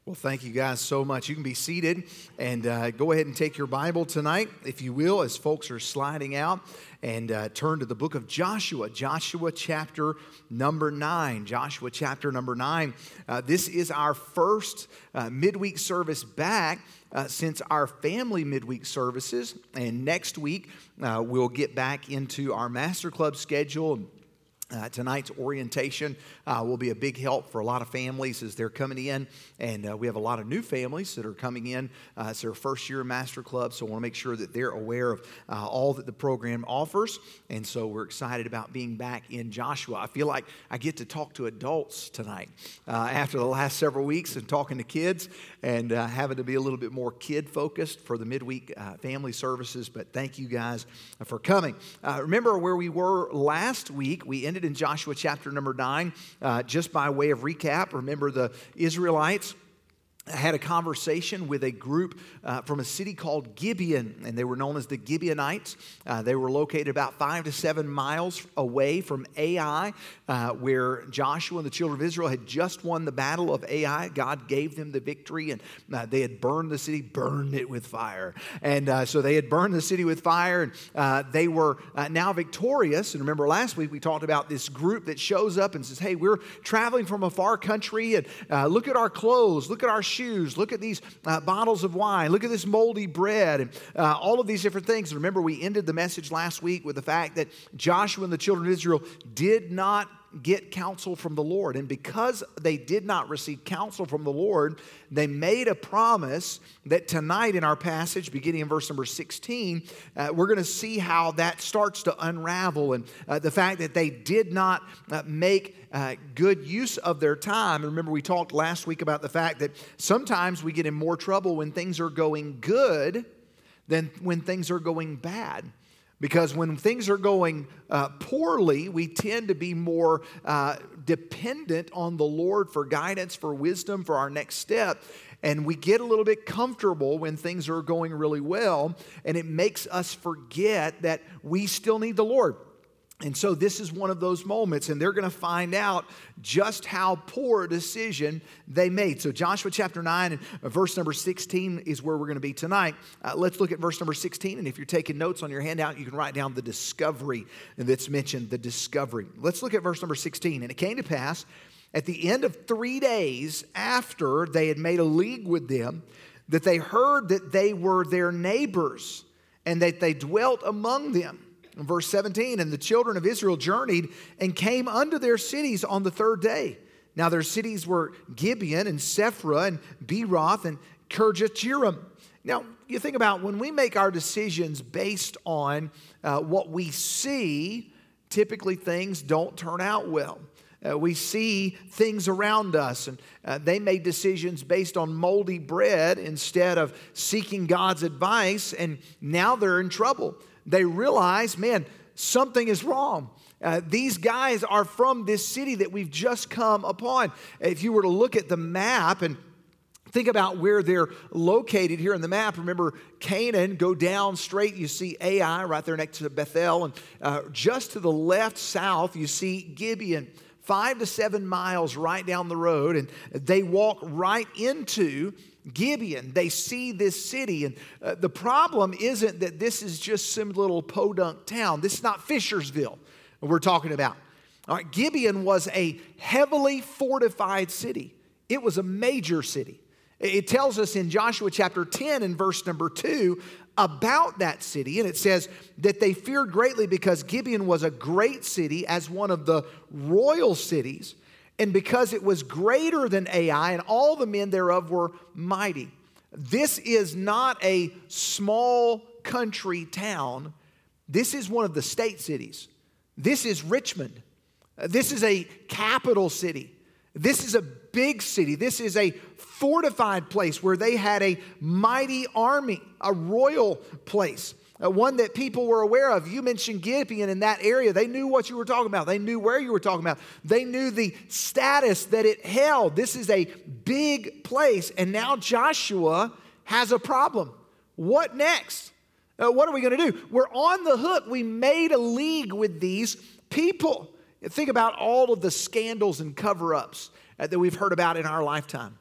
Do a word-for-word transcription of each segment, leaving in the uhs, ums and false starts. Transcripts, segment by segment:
Well, thank you guys so much. You can be seated and uh, go ahead and take your Bible tonight, if you will, as folks are sliding out, and uh, turn to the book of Joshua, Joshua chapter number nine. Joshua chapter number nine. Uh, this is our first uh, midweek service back uh, since our family midweek services, and next week uh, we'll get back into our Master Club schedule. Uh, tonight's orientation uh, will be a big help for a lot of families as they're coming in, and uh, we have a lot of new families that are coming in. Uh, it's their first year Master Club, so I want to make sure that they're aware of uh, all that the program offers, and so we're excited about being back in Joshua. I feel like I get to talk to adults tonight uh, after the last several weeks and talking to kids and uh, having to be a little bit more kid-focused for the midweek uh, family services, but thank you guys for coming. Uh, remember where we were last week. We ended in Joshua chapter number nine. Uh, just by way of recap, remember the Israelites had a conversation with a group uh, from a city called Gibeon, and they were known as the Gibeonites. Uh, they were located about five to seven miles away from Ai, uh, where Joshua and the children of Israel had just won the battle of Ai. God gave them the victory, and uh, they had burned the city, burned it with fire. And uh, so they had burned the city with fire, and uh, they were uh, now victorious. And remember last week we talked about this group that shows up and says, hey, we're traveling from a far country, and uh, look at our clothes, look at our shoes, look at these uh, bottles of wine, look at this moldy bread, and uh, all of these different things. Remember, we ended the message last week with the fact that Joshua and the children of Israel did not get counsel from the Lord. And because they did not receive counsel from the Lord, they made a promise that tonight in our passage, beginning in verse number sixteen, uh, we're going to see how that starts to unravel, and uh, the fact that they did not uh, make uh, good use of their time. And remember, we talked last week about the fact that sometimes we get in more trouble when things are going good than when things are going bad. Because when things are going uh, poorly, we tend to be more uh, dependent on the Lord for guidance, for wisdom, for our next step. And we get a little bit comfortable when things are going really well. And it makes us forget that we still need the Lord. And so this is one of those moments, and they're going to find out just how poor a decision they made. So Joshua chapter nine and verse number sixteen is where we're going to be tonight. Uh, let's look at verse number sixteen, and if you're taking notes on your handout, you can write down the discovery that's mentioned, the discovery. Let's look at verse number sixteen. And it came to pass at the end of three days after they had made a league with them, that they heard that they were their neighbors and that they dwelt among them. In verse seventeen, and the children of Israel journeyed and came unto their cities on the third day. Now their cities were Gibeon and Sephra and Beeroth and Kirjath-jearim. Now you think about when we make our decisions based on uh, what we see, typically things don't turn out well. Uh, we see things around us, and uh, they made decisions based on moldy bread instead of seeking God's advice, and now they're in trouble. They realize, man, something is wrong. Uh, these guys are from this city that we've just come upon. If you were to look at the map and think about where they're located here in the map, remember Canaan, go down straight, you see Ai right there next to Bethel, and uh, just to the left south, you see Gibeon. Five to seven miles right down the road, and they walk right into Gibeon. They see this city, and uh, the problem isn't that this is just some little podunk town. This is not Fishersville we're talking about. All right, Gibeon was a heavily fortified city. It was a major city. It tells us in Joshua chapter ten and verse number two about that city, and it says that they feared greatly because Gibeon was a great city as one of the royal cities, and because it was greater than Ai, and all the men thereof were mighty. This is not a small country town. This is one of the state cities. This is Richmond. This is a capital city. This is a big city. This is a fortified place where they had a mighty army, a royal place, uh, one that people were aware of. You mentioned Gibeon in that area. They knew what you were talking about. They knew where you were talking about. They knew the status that it held. This is a big place. And now Joshua has a problem. What next? Uh, what are we going to do? We're on the hook. We made a league with these people. Think about all of the scandals and cover-ups uh, that we've heard about in our lifetime.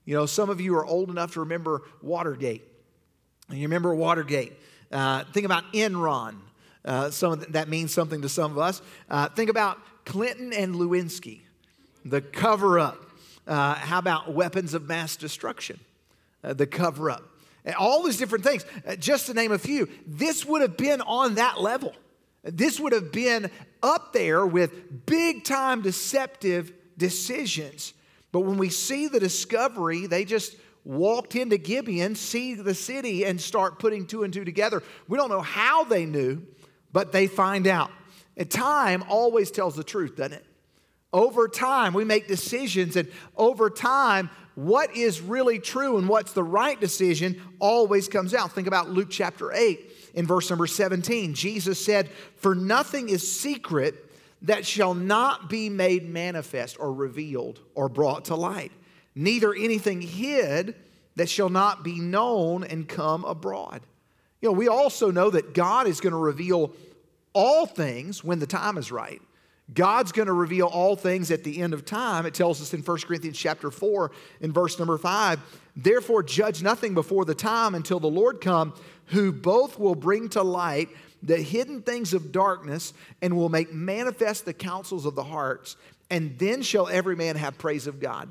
You know, some of you are old enough to remember Watergate. And you remember Watergate. Uh, think about Enron. Uh, some of th- that means something to some of us. Uh, think about Clinton and Lewinsky, the cover-up. Uh, how about weapons of mass destruction, uh, the cover-up? And all these different things, uh, just to name a few. This would have been on that level. This would have been up there with big-time deceptive decisions. But when we see the discovery, they just walked into Gibeon, see the city, and start putting two and two together. We don't know how they knew, but they find out. And time always tells the truth, doesn't it? Over time, we make decisions, and over time, what is really true and what's the right decision always comes out. Think about Luke chapter eight in verse number seventeen. Jesus said, "For nothing is secret that shall not be made manifest or revealed or brought to light. Neither anything hid that shall not be known and come abroad." You know, we also know that God is going to reveal all things when the time is right. God's going to reveal all things at the end of time. It tells us in First Corinthians chapter four in verse number five, "Therefore judge nothing before the time until the Lord come, who both will bring to light the hidden things of darkness and will make manifest the counsels of the hearts, and then shall every man have praise of God."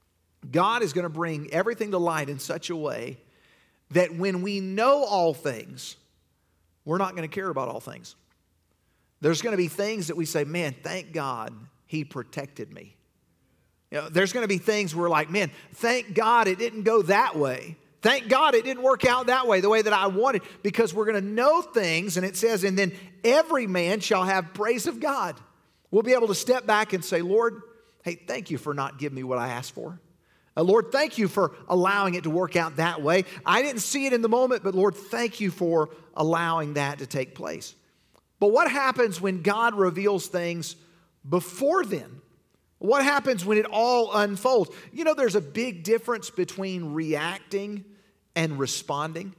God is going to bring everything to light in such a way that when we know all things, we're not going to care about all things. There's going to be things that we say, man, thank God he protected me. You know, there's going to be things where we're like, man, thank God it didn't go that way. Thank God it didn't work out that way, the way that I wanted, because we're going to know things, and it says, and then every man shall have praise of God. We'll be able to step back and say, Lord, hey, thank you for not giving me what I asked for. Uh, Lord, thank you for allowing it to work out that way. I didn't see it in the moment, but Lord, thank you for allowing that to take place. But what happens when God reveals things before then? What happens when it all unfolds? You know, there's a big difference between reacting and responding.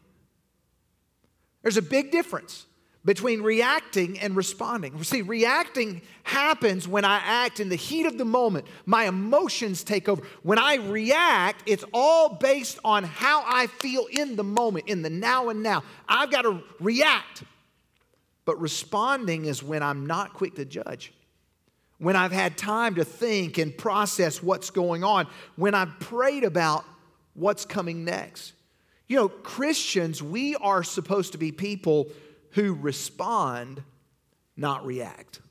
There's a big difference between reacting and responding. See, reacting happens when I act in the heat of the moment. My emotions take over. When I react, it's all based on how I feel in the moment, in the now and now. I've got to react. But responding is when I'm not quick to judge. When I've had time to think and process what's going on. When I've prayed about what's coming next. You know, Christians, we are supposed to be people who respond, not react.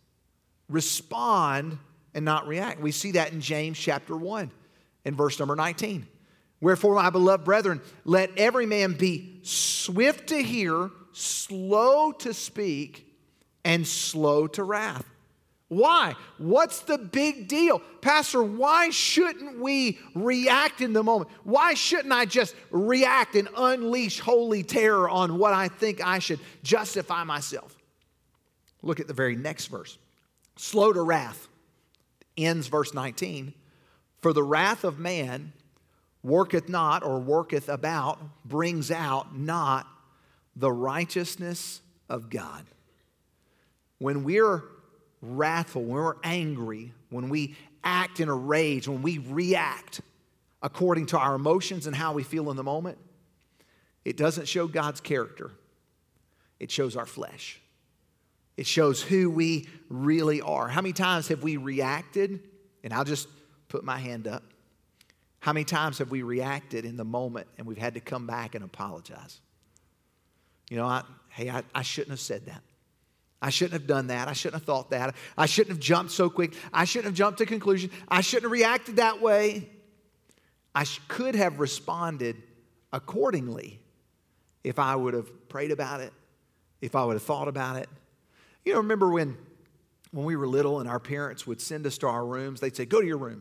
Respond and not react. We see that in James chapter one and verse number nineteen. "Wherefore, my beloved brethren, let every man be swift to hear, slow to speak, and slow to wrath." Why? What's the big deal? Pastor, why shouldn't we react in the moment? Why shouldn't I just react and unleash holy terror on what I think I should justify myself? Look at the very next verse. "Slow to wrath," ends verse nineteen. "For the wrath of man worketh not," or worketh about, brings out not the righteousness of God. When we're wrathful, when we're angry, when we act in a rage, when we react according to our emotions and how we feel in the moment, it doesn't show God's character. It shows our flesh. It shows who we really are. How many times have we reacted? And I'll just put my hand up. How many times have we reacted in the moment and we've had to come back and apologize? You know, I, hey, I, I shouldn't have said that. I shouldn't have done that. I shouldn't have thought that. I shouldn't have jumped so quick. I shouldn't have jumped to conclusion. I shouldn't have reacted that way. I sh- could have responded accordingly if I would have prayed about it, if I would have thought about it. You know, remember when, when we were little and our parents would send us to our rooms, they'd say, "Go to your room."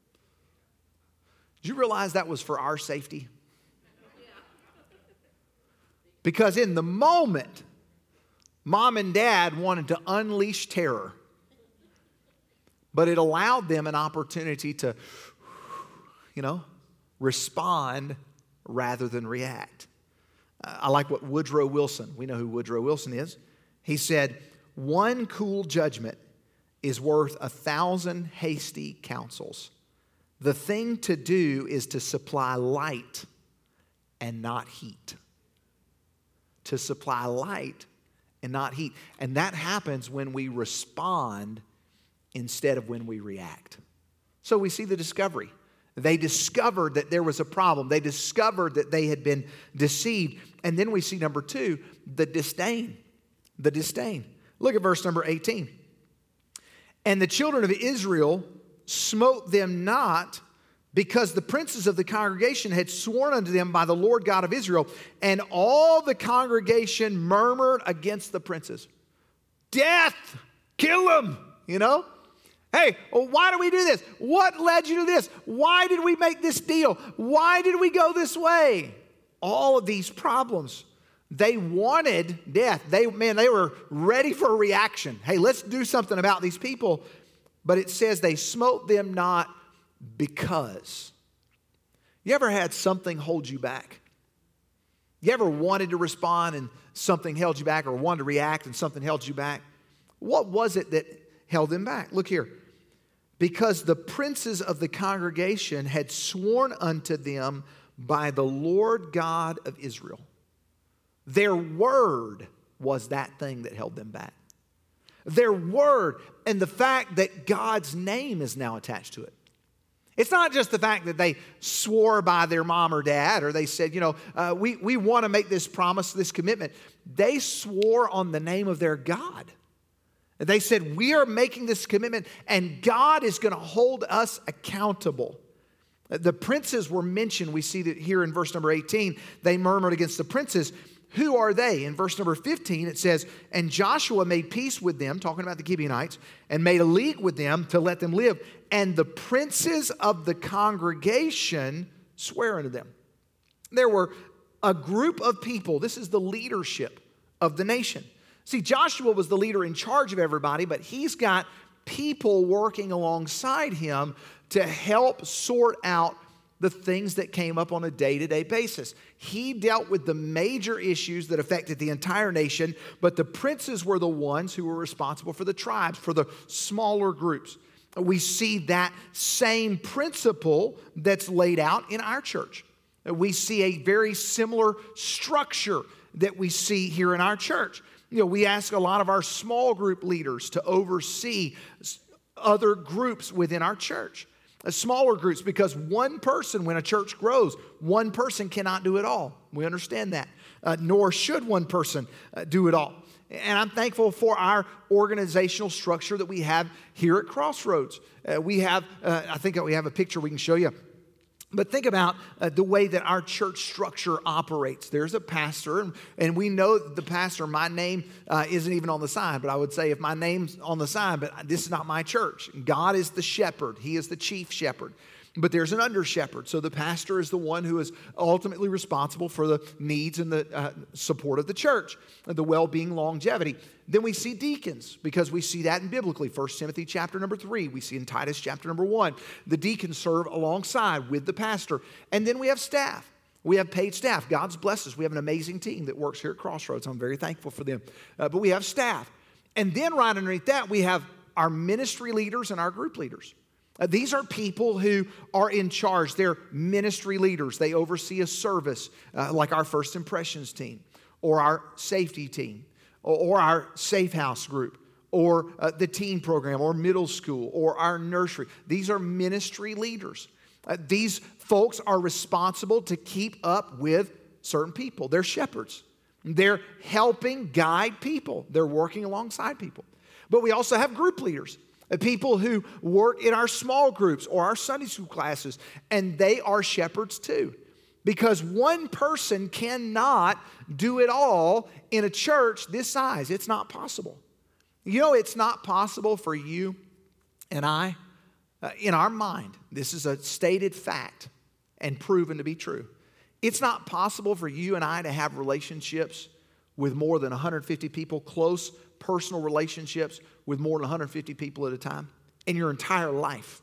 Did you realize that was for our safety? Because in the moment, Mom and Dad wanted to unleash terror, but it allowed them an opportunity to, you know, respond rather than react. Uh, I like what Woodrow Wilson, we know who Woodrow Wilson is. He said, "One cool judgment is worth a thousand hasty counsels. The thing to do is to supply light and not heat. To supply light and not heat. And that happens when we respond instead of when we react. So we see the discovery. They discovered that there was a problem. They discovered that they had been deceived. And then we see number two, the disdain. The disdain. Look at verse number eighteen. And the children of Israel smote them not, because the princes of the congregation had sworn unto them by the Lord God of Israel. And all the congregation murmured against the princes. Death! Kill them! You know? Hey, well, why do we do this? What led you to this? Why did we make this deal? Why did we go this way? All of these problems. They wanted death. They, man, they were ready for a reaction. Hey, let's do something about these people. But it says they smote them not because. You ever had something hold you back? You ever wanted to respond and something held you back, or wanted to react and something held you back? What was it that held them back? Look here. Because the princes of the congregation had sworn unto them by the Lord God of Israel. Their word was that thing that held them back. Their word, and the fact that God's name is now attached to it. It's not just the fact that they swore by their mom or dad, or they said, you know, uh, we, we want to make this promise, this commitment. They swore on the name of their God. They said, we are making this commitment, and God is going to hold us accountable. The princes were mentioned. We see that here in verse number eighteen. They murmured against the princes. Who are they? In verse number fifteen, it says, and Joshua made peace with them, talking about the Gibeonites, and made a league with them to let them live. And the princes of the congregation swear unto them. There were a group of people. This is the leadership of the nation. See, Joshua was the leader in charge of everybody, but he's got people working alongside him to help sort out the things that came up on a day-to-day basis. He dealt with the major issues that affected the entire nation, but the princes were the ones who were responsible for the tribes, for the smaller groups. We see that same principle that's laid out in our church. We see a very similar structure that we see here in our church. You know, we ask a lot of our small group leaders to oversee other groups within our church. Smaller groups, because one person, when a church grows, one person cannot do it all. We understand that. Uh, nor should one person uh, do it all. And I'm thankful for our organizational structure that we have here at Crossroads. Uh, we have, uh, I think we have a picture we can show you. But think about uh, the way that our church structure operates. There's a pastor, and, and we know that the pastor, my name uh, isn't even on the sign, but I would say if my name's on the sign, but this is not my church. God is the shepherd. He is the chief shepherd. But there's an under shepherd. So the pastor is the one who is ultimately responsible for the needs and the uh, support of the church, the well-being, longevity. Then we see deacons, because we see that in biblically. First Timothy chapter number three. We see in Titus chapter number one. The deacons serve alongside with the pastor. And then we have staff. We have paid staff. God's blessed us. We have an amazing team that works here at Crossroads. I'm very thankful for them. Uh, but we have staff. And then right underneath that, we have our ministry leaders and our group leaders. Uh, these are people who are in charge. They're ministry leaders. They oversee a service uh, like our First Impressions team, or our safety team, or, or our Safe House group, or uh, the teen program, or middle school, or our nursery. These are ministry leaders. Uh, these folks are responsible to keep up with certain people. They're shepherds. They're helping guide people. They're working alongside people. But we also have group leaders. People who work in our small groups or our Sunday school classes, and they are shepherds too. Because one person cannot do it all in a church this size. It's not possible. You know, it's not possible for you and I, uh, in our mind, this is a stated fact and proven to be true. It's not possible for you and I to have relationships with more than one hundred fifty people, close personal relationships with more than one hundred fifty people at a time in your entire life.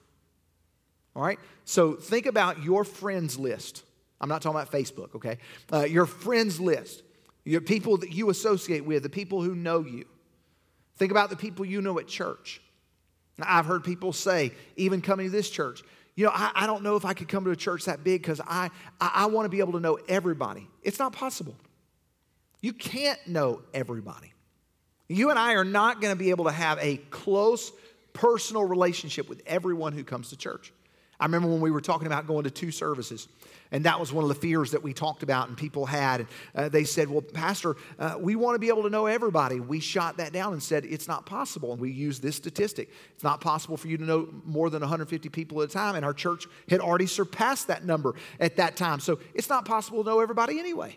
All right? So think about your friends list. I'm not talking about Facebook, okay? Uh, your friends list, your people that you associate with, the people who know you. Think about the people you know at church. Now, I've heard people say, even coming to this church, You know, I, I don't know if I could come to a church that big because I, I, I want to be able to know everybody. It's not possible. You can't know everybody. You and I are not going to be able to have a close personal relationship with everyone who comes to church. I remember when we were talking about going to two services, and that was one of the fears that we talked about and people had. And uh, they said, well, Pastor, uh, we want to be able to know everybody. We shot that down and said, it's not possible. And we used this statistic. It's not possible for you to know more than one hundred fifty people at a time. And our church had already surpassed that number at that time. So it's not possible to know everybody anyway.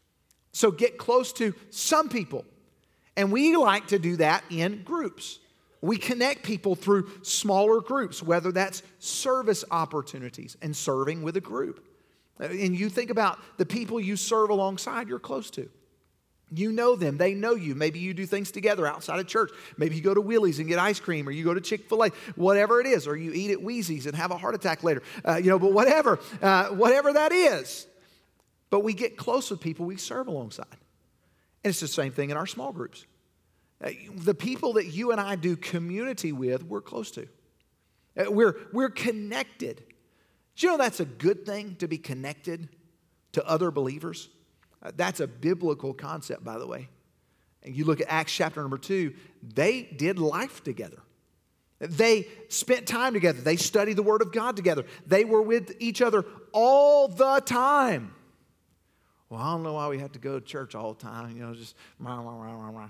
So get close to some people. And we like to do that in groups. We connect people through smaller groups, whether that's service opportunities and serving with a group. And you think about the people you serve alongside you're close to. You know them. They know you. Maybe you do things together outside of church. Maybe you go to Willie's and get ice cream, or you go to Chick-fil-A, whatever it is, or you eat at Wheezy's and have a heart attack later. Uh, you know, but whatever, uh, whatever that is. But we get close with people we serve alongside. And it's the same thing in our small groups. Uh, the people that you and I do community with, we're close to. Uh, we're, we're connected. Do you know that's a good thing, to be connected to other believers? Uh, that's a biblical concept, by the way. And you look at Acts chapter number two, they did life together. They spent time together. They studied the Word of God together. They were with each other all the time. Well, I don't know why we have to go to church all the time. You know, just rah, rah, rah, rah, rah.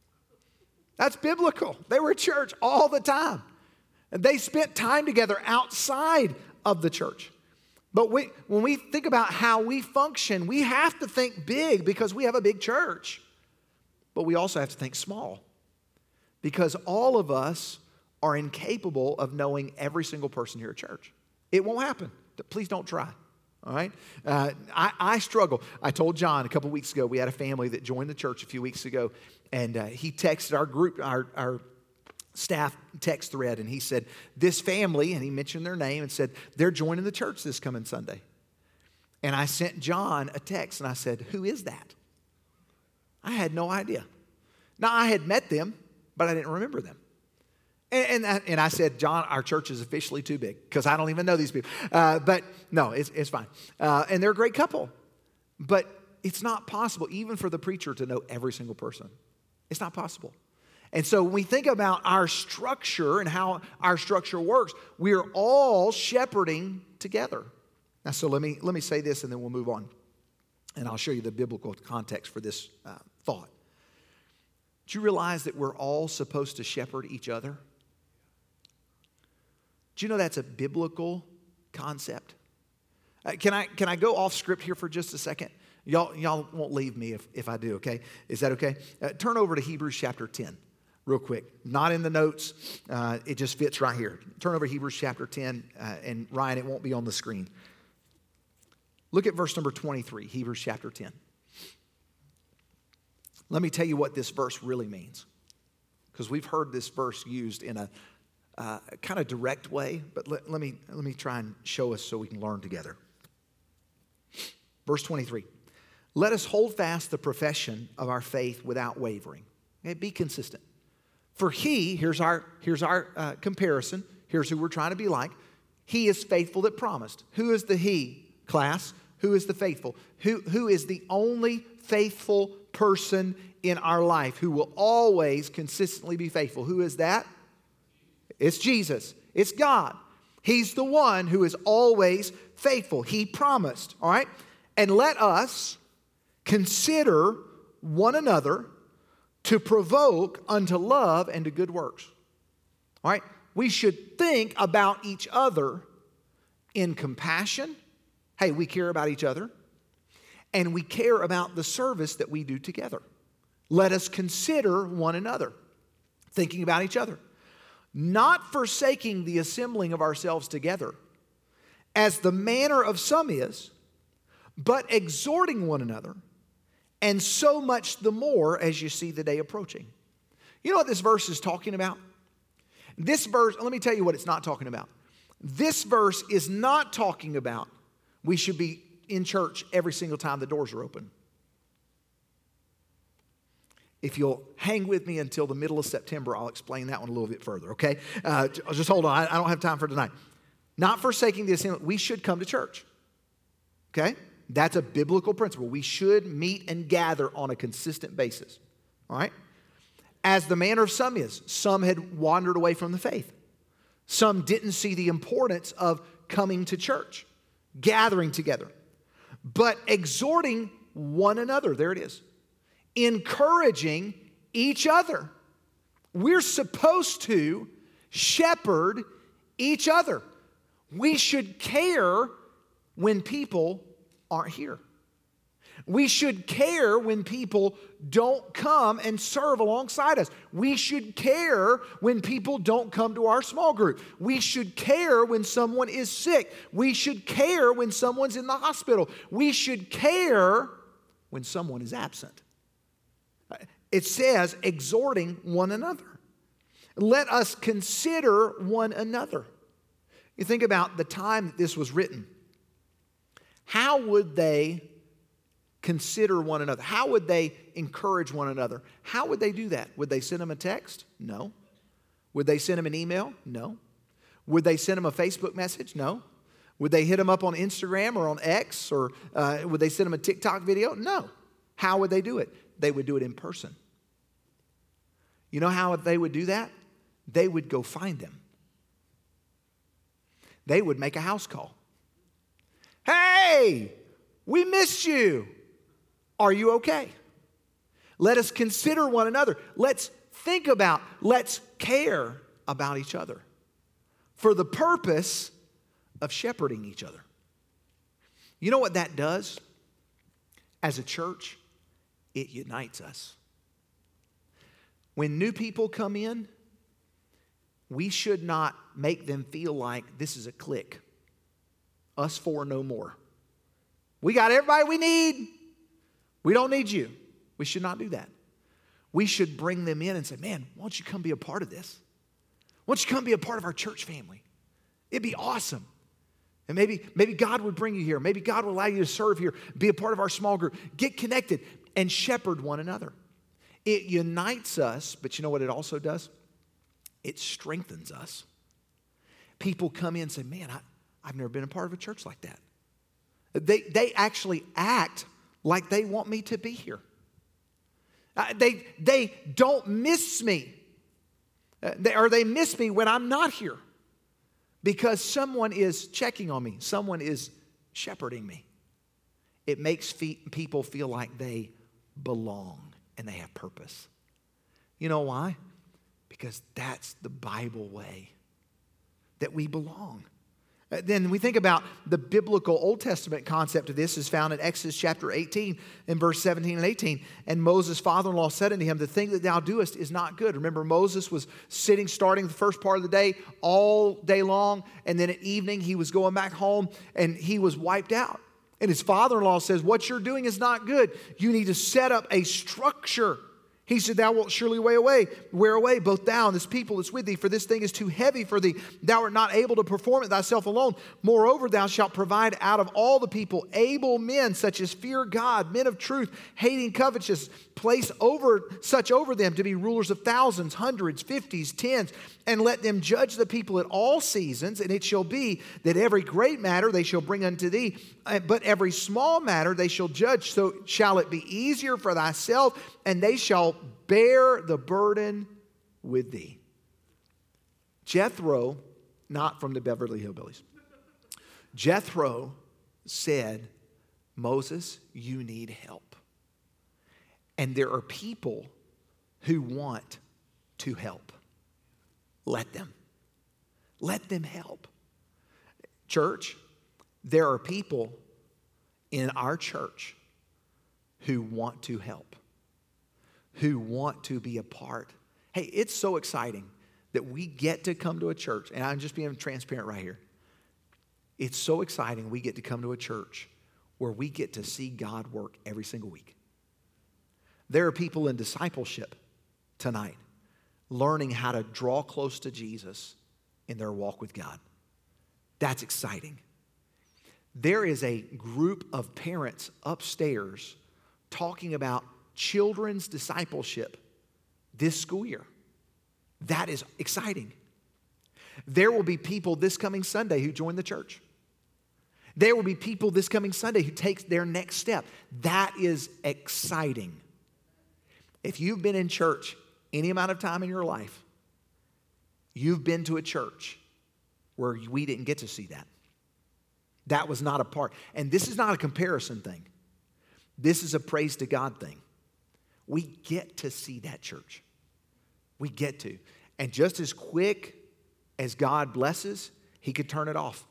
That's biblical. They were at church all the time. And they spent time together outside of the church. But we, when we think about how we function, we have to think big because we have a big church. But we also have to think small because all of us are incapable of knowing every single person here at church. It won't happen. Please don't try. All right? Uh, I, I struggle. I told John a couple weeks ago, we had a family that joined the church a few weeks ago, and uh, he texted our group, our, our staff text thread, and he said, this family, and he mentioned their name and said, they're joining the church this coming Sunday. And I sent John a text, and I said, who is that? I had no idea. Now, I had met them, but I didn't remember them. And, and, and I said, John, our church is officially too big because I don't even know these people. Uh, but no, it's, it's fine. Uh, and they're a great couple. But it's not possible, even for the preacher, to know every single person. It's not possible. And so when we think about our structure and how our structure works, we are all shepherding together. Now, so let me, let me say this and then we'll move on. And I'll show you the biblical context for this uh, thought. Do you realize that we're all supposed to shepherd each other? Do you know that's a biblical concept? Uh, can I can I go off script here for just a second? Y'all, y'all won't leave me if, if I do, okay? Is that okay? Uh, turn over to Hebrews chapter ten real quick. Not in the notes. Uh, it just fits right here. Turn over to Hebrews chapter ten, uh, and Ryan, it won't be on the screen. Look at verse number twenty-three, Hebrews chapter ten. Let me tell you what this verse really means, because we've heard this verse used in a uh, kind of direct way, but let, let me let me try and show us so we can learn together. Verse twenty-three, let us hold fast the profession of our faith without wavering. Okay, be consistent. For he, here's our, here's our uh, comparison, here's who we're trying to be like. He is faithful that promised. Who is the he, class? Who is the faithful? Who, who is the only faithful person in our life who will always consistently be faithful? Who is that? It's Jesus. It's God. He's the one who is always faithful. He promised, all right? And let us consider one another to provoke unto love and to good works. All right? We should think about each other in compassion. Hey, we care about each other. And we care about the service that we do together. Let us consider one another, thinking about each other. Not forsaking the assembling of ourselves together, as the manner of some is, but exhorting one another, and so much the more as you see the day approaching. You know what this verse is talking about? This verse, let me tell you what it's not talking about. This verse is not talking about we should be in church every single time the doors are open. If you'll hang with me until the middle of September, I'll explain that one a little bit further, okay? Uh, just hold on. I, I don't have time for tonight. not forsaking the assembly, we should come to church. Okay? That's a biblical principle. We should meet and gather on a consistent basis. All right? As the manner of some is, some had wandered away from the faith. Some didn't see the importance of coming to church, gathering together, but exhorting one another. There it is. Encouraging each other. We're supposed to shepherd each other. We should care when people aren't here. We should care when people don't come and serve alongside us. We should care when people don't come to our small group. We should care when someone is sick. We should care when someone's in the hospital. We should care when someone is absent. It says, exhorting one another. Let us consider one another. You think about the time that this was written. How would they consider one another? How would they encourage one another? How would they do that? Would they send them a text? No. Would they send them an email? No. Would they send them a Facebook message? No. Would they hit them up on Instagram or on X? Or uh, would they send them a TikTok video? No. How would they do it? They would do it in person. You know how they would do that? They would go find them. They would make a house call. Hey, we missed you. Are you okay? Let us consider one another. Let's think about, let's care about each other for the purpose of shepherding each other. You know what that does? As a church, it unites us. When new people come in, we should not make them feel like this is a clique. Us four, no more. We got everybody we need. We don't need you. We should not do that. We should bring them in and say, man, why don't you come be a part of this? Why don't you come be a part of our church family? It'd be awesome. And maybe, maybe God would bring you here. Maybe God will allow you to serve here, be a part of our small group. Get connected and shepherd one another. It unites us, but you know what it also does? It strengthens us. People come in and say, man, I, I've never been a part of a church like that. They, they actually act like they want me to be here. Uh, they, they don't miss me. Uh, they, or they miss me when I'm not here. Because someone is checking on me. Someone is shepherding me. It makes fe- people feel like they belong and they have purpose. You know why? Because that's the Bible way that we belong. Then we think about the biblical Old Testament concept of this is found in Exodus chapter eighteen and verse seventeen and eighteen. And Moses' father-in-law said unto him, the thing that thou doest is not good. Remember, Moses was sitting, starting the first part of the day all day long. And then at evening, he was going back home and he was wiped out. And his father-in-law says, what you're doing is not good. You need to set up a structure. He said, thou wilt surely wear away, wear away both thou and this people that's with thee, for this thing is too heavy for thee. Thou art not able to perform it thyself alone. Moreover, thou shalt provide out of all the people able men, such as fear God, men of truth, hating covetous, place over such over them to be rulers of thousands, hundreds, fifties, tens, and let them judge the people at all seasons. And it shall be that every great matter they shall bring unto thee, but every small matter they shall judge. So shall it be easier for thyself, and they shall bear the burden with thee. Jethro, not from the Beverly Hillbillies. Jethro said, Moses, you need help. And there are people who want to help. Let them. Let them help. Church, there are people in our church who want to help, who want to be a part. Hey, it's so exciting that we get to come to a church, and I'm just being transparent right here. It's so exciting we get to come to a church where we get to see God work every single week. There are people in discipleship tonight learning how to draw close to Jesus in their walk with God. That's exciting. There is a group of parents upstairs talking about children's discipleship this school year. That is exciting. There will be people this coming Sunday who join the church. There will be people this coming Sunday who take their next step. That is exciting. If you've been in church any amount of time in your life, you've been to a church where we didn't get to see that. That was not a part. And this is not a comparison thing. This is a praise to God thing. We get to see that church. We get to. And just as quick as God blesses, He could turn it off.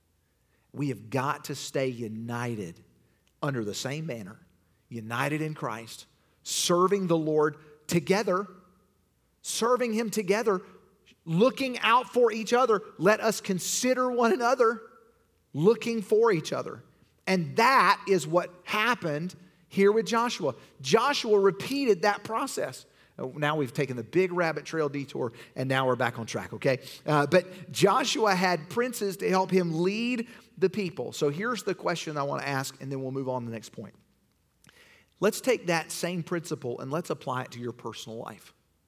We have got to stay united under the same banner, united in Christ, serving the Lord together, serving Him together, looking out for each other. Let us consider one another, looking for each other. And that is what happened here with Joshua. Joshua repeated that process. Now we've taken the big rabbit trail detour, and now we're back on track, okay? Uh, but Joshua had princes to help him lead the people. So here's the question I want to ask, and then we'll move on to the next point. Let's take that same principle and let's apply it to your personal life.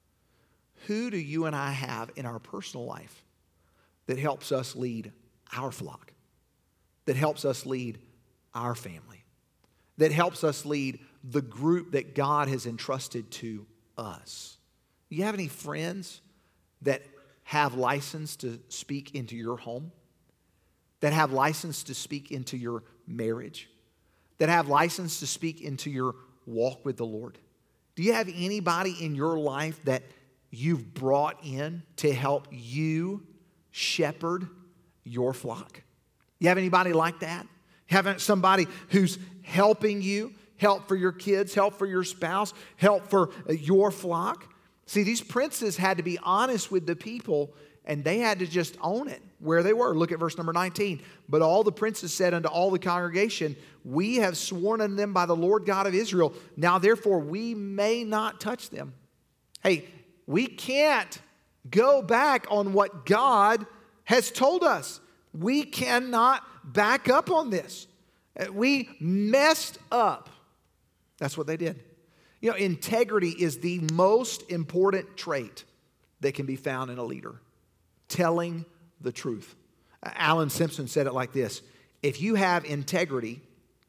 Who do you and I have in our personal life that helps us lead our flock, that helps us lead our family, that helps us lead the group that God has entrusted to us? You have any friends that have license to speak into your home, that have license to speak into your marriage, that have license to speak into your walk with the Lord? Do you have anybody in your life that you've brought in to help you shepherd your flock? You have anybody like that? Have somebody who's helping you? Help for your kids, help for your spouse, help for your flock. See, these princes had to be honest with the people, and they had to just own it where they were. Look at verse number nineteen. But all the princes said unto all the congregation, we have sworn unto them by the Lord God of Israel. Now therefore we may not touch them. Hey, we can't go back on what God has told us. We cannot back up on this. We messed up. That's what they did. You know, integrity is the most important trait that can be found in a leader. Telling the truth. Alan Simpson said it like this: if you have integrity,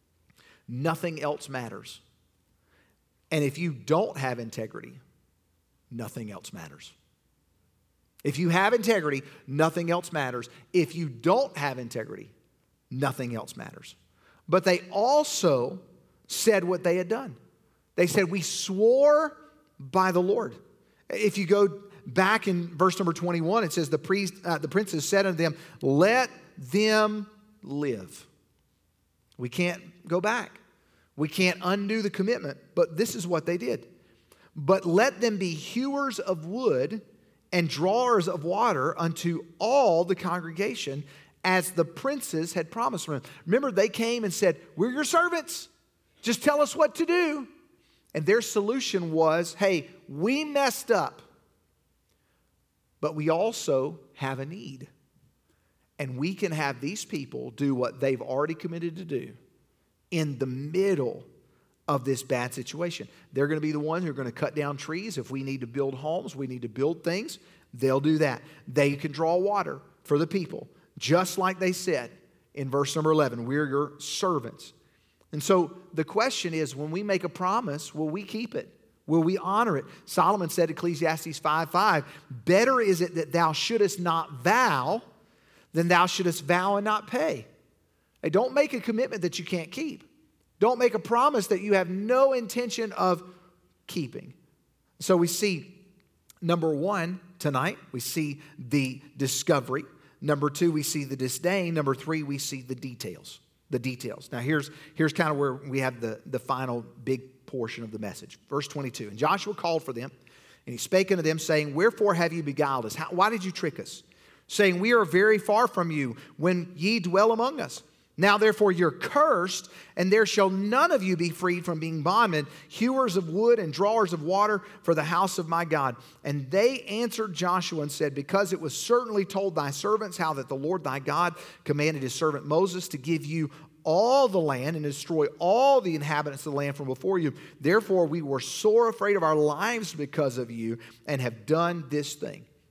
nothing else matters. And if you don't have integrity, nothing else matters. If you have integrity, nothing else matters. If you don't have integrity, nothing else matters. But they also said what they had done. They said, we swore by the Lord. If you go back in verse number twenty-one, it says, the priest, uh, the princes said unto them, let them live. We can't go back. We can't undo the commitment, but this is what they did. But let them be hewers of wood and drawers of water unto all the congregation, as the princes had promised them. Remember, they came and said, we're your servants. Just tell us what to do. And their solution was, hey, we messed up, but we also have a need. And we can have these people do what they've already committed to do in the middle of this bad situation. They're going to be the ones who are going to cut down trees. If we need to build homes, we need to build things, they'll do that. They can draw water for the people, just like they said in verse number eleven, we're your servants. And so the question is, when we make a promise, will we keep it? Will we honor it? Solomon said, Ecclesiastes five five, better is it that thou shouldest not vow than thou shouldest vow and not pay. Hey, don't make a commitment that you can't keep. Don't make a promise that you have no intention of keeping. So we see, number one, tonight, we see the discovery. Number two, we see the disdain. Number three, we see the details. The details. Now here's, here's kind of where we have the, the final big portion of the message. Verse twenty-two, and Joshua called for them, and he spake unto them, saying, wherefore have you beguiled us? How, why did you trick us? Saying, we are very far from you when ye dwell among us. Now therefore you're cursed, and there shall none of you be freed from being bondmen, hewers of wood and drawers of water for the house of my God. And they answered Joshua and said, because it was certainly told thy servants how that the Lord thy God commanded his servant Moses to give you all the land and destroy all the inhabitants of the land from before you. Therefore we were sore afraid of our lives because of you, and have done this thing.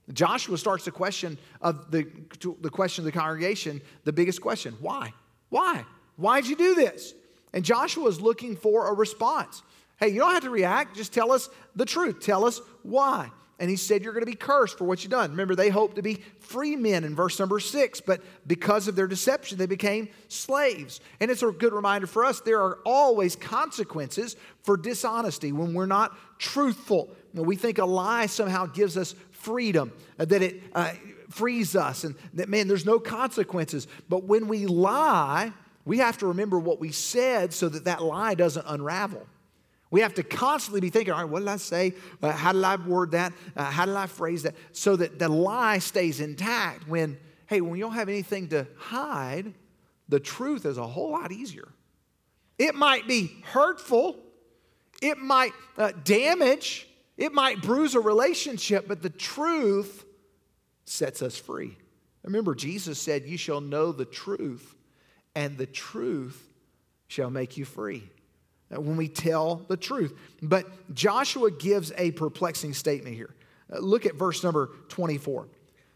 Joshua starts the question of the, the question of the congregation, the biggest question, why? Why? Why'd you do this? And Joshua is looking for a response. Hey, you don't have to react. Just tell us the truth. Tell us why. And he said, you're going to be cursed for what you've done. Remember, they hoped to be free men in verse number six, but because of their deception, they became slaves. And it's a good reminder for us, there are always consequences for dishonesty when we're not truthful. We think a lie somehow gives us freedom, that it uh, frees us, and that, man, there's no consequences. But when we lie, we have to remember what we said so that that lie doesn't unravel. We have to constantly be thinking, all right, what did I say? Uh, how did I word that? Uh, how did I phrase that? So that the lie stays intact when, hey, when you don't have anything to hide, the truth is a whole lot easier. It might be hurtful. It might uh, damage. It might bruise a relationship, but the truth sets us free. Remember, Jesus said, you shall know the truth, and the truth shall make you free. When we tell the truth. But Joshua gives a perplexing statement here. Uh, look at verse number twenty-four.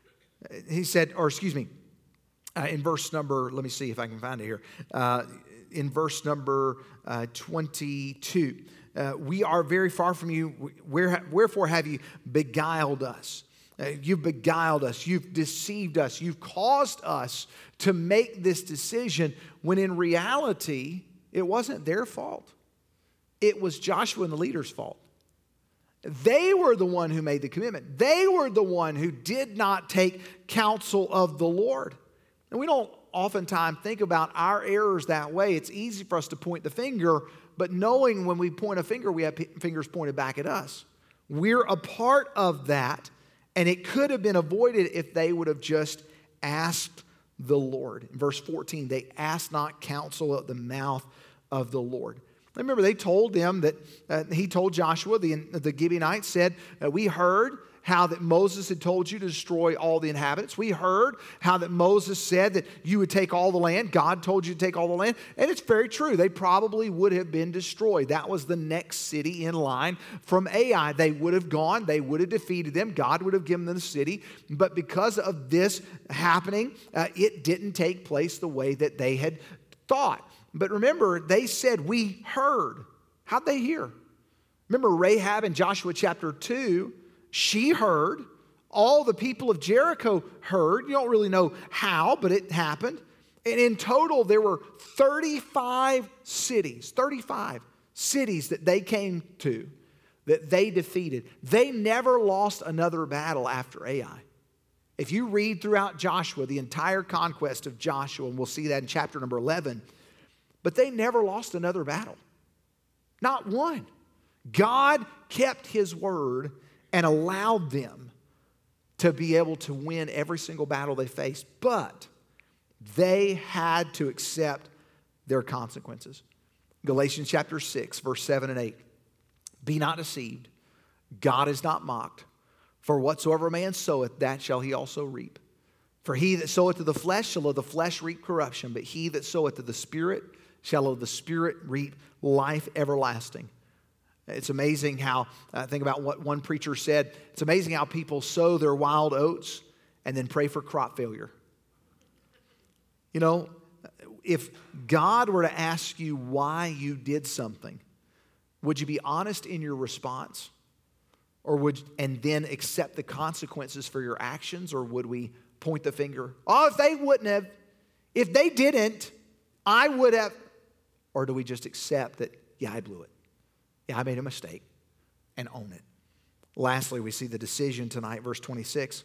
He said, or excuse me, uh, in verse number, let me see if I can find it here. Uh, in verse number uh, twenty-two, uh, we are very far from you. Where, wherefore have you beguiled us? Uh, you've beguiled us. You've deceived us. You've caused us to make this decision when in reality, it wasn't their fault. It was Joshua and the leaders' fault. They were the one who made the commitment. They were the one who did not take counsel of the Lord. And we don't oftentimes think about our errors that way. It's easy for us to point the finger, but knowing when we point a finger, we have fingers pointed back at us. We're a part of that, and it could have been avoided if they would have just asked the Lord. In verse fourteen, they asked not counsel at the mouth of the Lord. Remember, they told them that, uh, he told Joshua, the, the Gibeonites said, uh, we heard how that Moses had told you to destroy all the inhabitants. We heard how that Moses said that you would take all the land. God told you to take all the land. And it's very true. They probably would have been destroyed. That was the next city in line from Ai. They would have gone. They would have defeated them. God would have given them the city. But because of this happening, uh, it didn't take place the way that they had thought. But remember, they said, we heard. How'd they hear? Remember Rahab in Joshua chapter two, she heard. All the people of Jericho heard. You don't really know how, but it happened. And in total, there were thirty-five cities, thirty-five cities that they came to, that they defeated. They never lost another battle after Ai. If you read throughout Joshua, the entire conquest of Joshua, and we'll see that in chapter number eleven, but they never lost another battle. Not one. God kept his word and allowed them to be able to win every single battle they faced. But they had to accept their consequences. Galatians chapter six, verse seven and eight. Be not deceived. God is not mocked. For whatsoever a man soweth, that shall he also reap. For he that soweth to the flesh shall of the flesh reap corruption. But he that soweth to the Spirit shall of the Spirit reap life everlasting. It's amazing how, uh, think about what one preacher said, it's amazing how people sow their wild oats and then pray for crop failure. You know, if God were to ask you why you did something, would you be honest in your response? Or would, and then accept the consequences for your actions? Or would we point the finger? Oh, if they wouldn't have, if they didn't, I would have. Or do we just accept that, yeah, I blew it. Yeah, I made a mistake, and own it. Lastly, we see the decision tonight, verse twenty-six.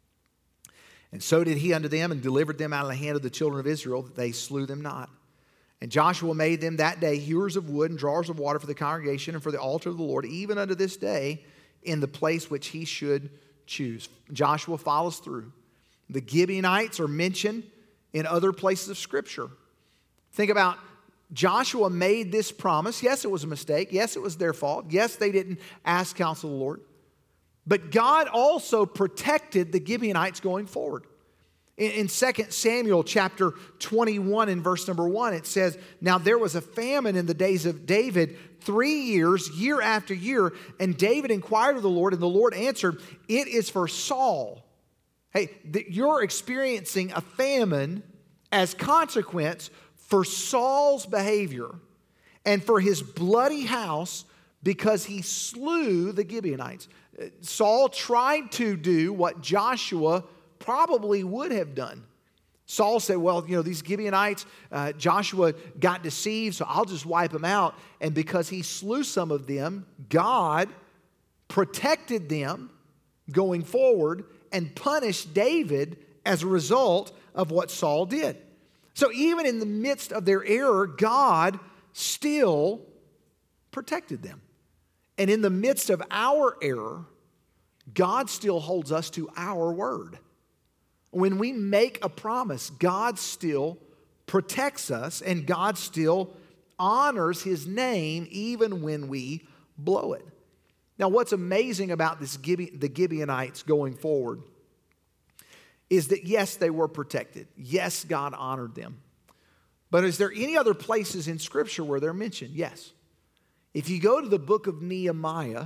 And so did he unto them, and delivered them out of the hand of the children of Israel, that they slew them not. And Joshua made them that day hewers of wood and drawers of water for the congregation and for the altar of the Lord, even unto this day, in the place which he should choose. Joshua follows through. The Gibeonites are mentioned in other places of Scripture. Think about Joshua made this promise. Yes, it was a mistake. Yes, it was their fault. Yes, they didn't ask counsel of the Lord. But God also protected the Gibeonites going forward. In, in Second Samuel chapter twenty-one and verse number one, it says, "Now there was a famine in the days of David three years, year after year, and David inquired of the Lord, and the Lord answered, 'It is for Saul.'" Hey, th- you're experiencing a famine as consequence for Saul's behavior and for his bloody house because he slew the Gibeonites. Saul tried to do what Joshua probably would have done. Saul said, well, you know, these Gibeonites, uh, Joshua got deceived, so I'll just wipe them out. And because he slew some of them, God protected them going forward and punished David as a result of what Saul did. So even in the midst of their error, God still protected them. And in the midst of our error, God still holds us to our word. When we make a promise, God still protects us and God still honors His name even when we blow it. Now, what's amazing about this Gibe- the Gibeonites going forward is that, yes, they were protected. Yes, God honored them. But is there any other places in Scripture where they're mentioned? Yes. If you go to the book of Nehemiah,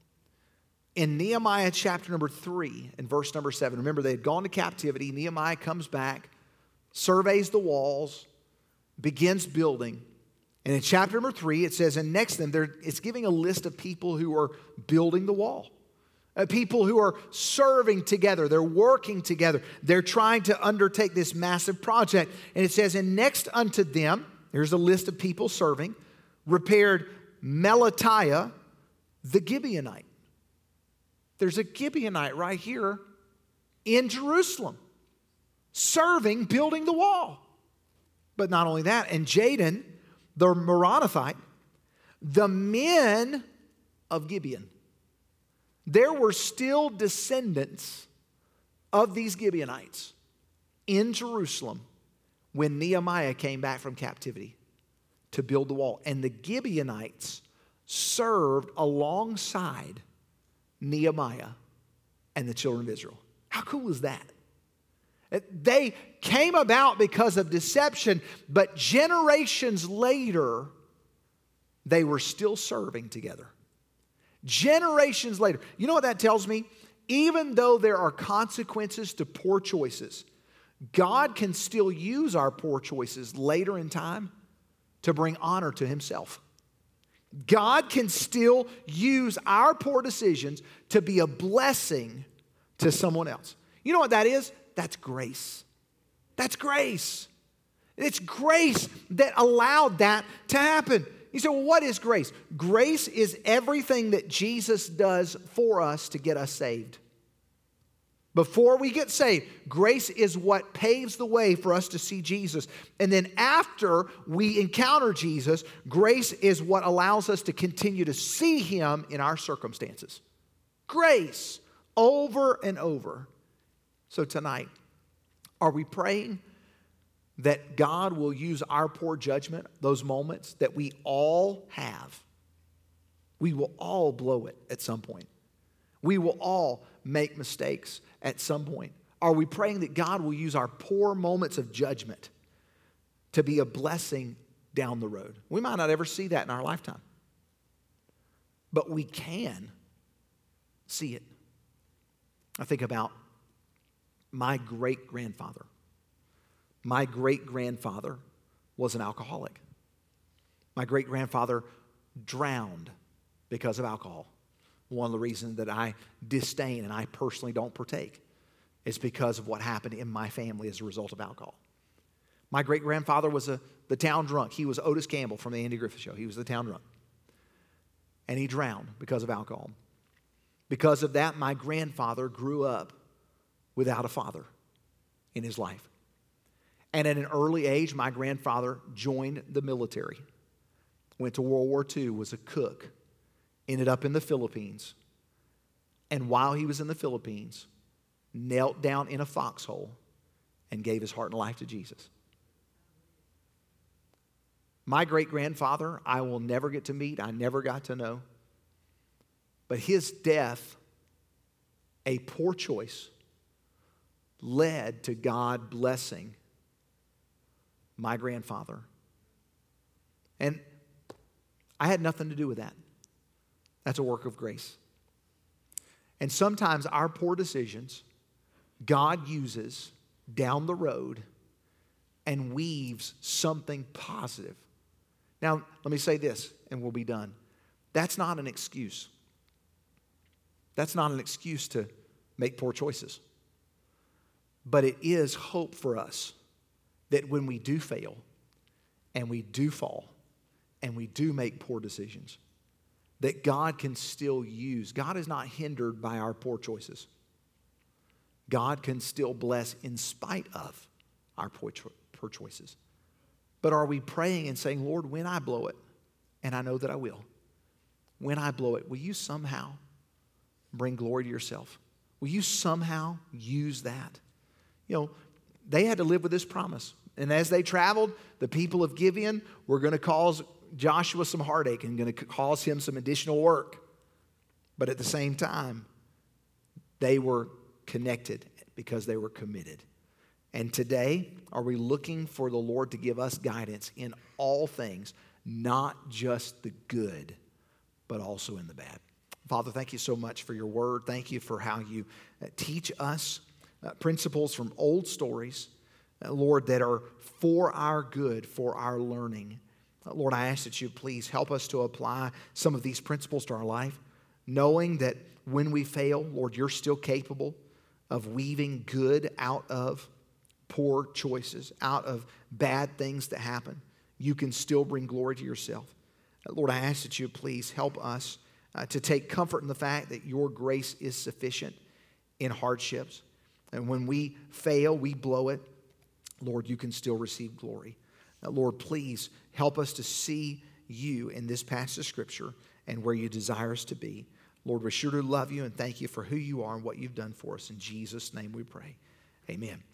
in Nehemiah chapter number three and verse number seven, remember they had gone to captivity. Nehemiah comes back, surveys the walls, begins building. And in chapter number three, it says, and next to them, there, it's giving a list of people who are building the wall. Uh, people who are serving together. They're working together. They're trying to undertake this massive project. And it says, and next unto them, here's a list of people serving, repaired Melatiah the Gibeonite. There's a Gibeonite right here in Jerusalem, serving, building the wall. But not only that, and Jadon, the Meronothite, the men of Gibeon. There were still descendants of these Gibeonites in Jerusalem when Nehemiah came back from captivity to build the wall. And the Gibeonites served alongside Nehemiah and the children of Israel. How cool is that? They came about because of deception, but generations later, they were still serving together. Generations later. You know what that tells me? Even though there are consequences to poor choices, God can still use our poor choices later in time to bring honor to Himself. God can still use our poor decisions to be a blessing to someone else. You know what that is? That's grace. That's grace. It's grace that allowed that to happen. You say, well, what is grace? Grace is everything that Jesus does for us to get us saved. Before we get saved, grace is what paves the way for us to see Jesus. And then after we encounter Jesus, grace is what allows us to continue to see Him in our circumstances. Grace, over and over. So tonight, are we praying that God will use our poor judgment, those moments that we all have? We will all blow it at some point. We will all make mistakes at some point. Are we praying that God will use our poor moments of judgment to be a blessing down the road? We might not ever see that in our lifetime, but we can see it. I think about my great-grandfather. My great-grandfather was an alcoholic. My great-grandfather drowned because of alcohol. One of the reasons that I disdain and I personally don't partake is because of what happened in my family as a result of alcohol. My great-grandfather was a, the town drunk. He was Otis Campbell from the Andy Griffith Show. He was the town drunk. And he drowned because of alcohol. Because of that, my grandfather grew up without a father in his life. And at an early age, my grandfather joined the military, went to World War Two, was a cook, ended up in the Philippines. And while he was in the Philippines, knelt down in a foxhole and gave his heart and life to Jesus. My great-grandfather, I will never get to meet. I never got to know. But his death, a poor choice, led to God blessing my grandfather. And I had nothing to do with that. That's a work of grace. And sometimes our poor decisions, God uses down the road and weaves something positive. Now, let me say this, and we'll be done. That's not an excuse. That's not an excuse to make poor choices. But it is hope for us that when we do fail, and we do fall, and we do make poor decisions, that God can still use. God is not hindered by our poor choices. God can still bless in spite of our poor, cho- poor choices. But are we praying and saying, Lord, when I blow it, and I know that I will, when I blow it, will you somehow bring glory to yourself? Will you somehow use that? You know, they had to live with this promise. And as they traveled, the people of Gibeon were going to cause Joshua some heartache and going to cause him some additional work. But at the same time, they were connected because they were committed. And today, are we looking for the Lord to give us guidance in all things, not just the good, but also in the bad? Father, thank you so much for your word. Thank you for how you teach us uh, principles from old stories, uh, Lord, that are for our good, for our learning. Uh, Lord, I ask that you please help us to apply some of these principles to our life, knowing that when we fail, Lord, you're still capable of weaving good out of poor choices, out of bad things that happen. You can still bring glory to yourself. Uh, Lord, I ask that you please help us Uh, to take comfort in the fact that your grace is sufficient in hardships. And when we fail, we blow it, Lord, you can still receive glory. Now, Lord, please help us to see you in this passage of Scripture and where you desire us to be. Lord, we're sure to love you and thank you for who you are and what you've done for us. In Jesus' name we pray. Amen.